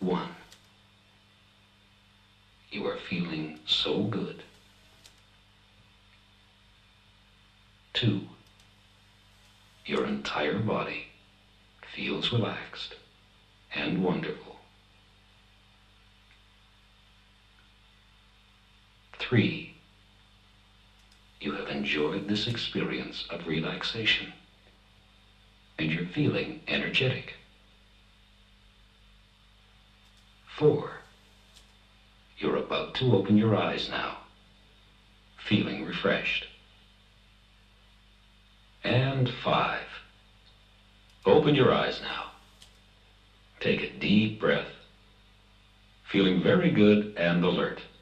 1. You are feeling so good. 2. Your entire body feels relaxed and wonderful. 3. You have enjoyed this experience of relaxation and you're feeling energetic. 4. You're about to open your eyes now, feeling refreshed. And 5. Open your eyes now. Take a deep breath, feeling very good and alert.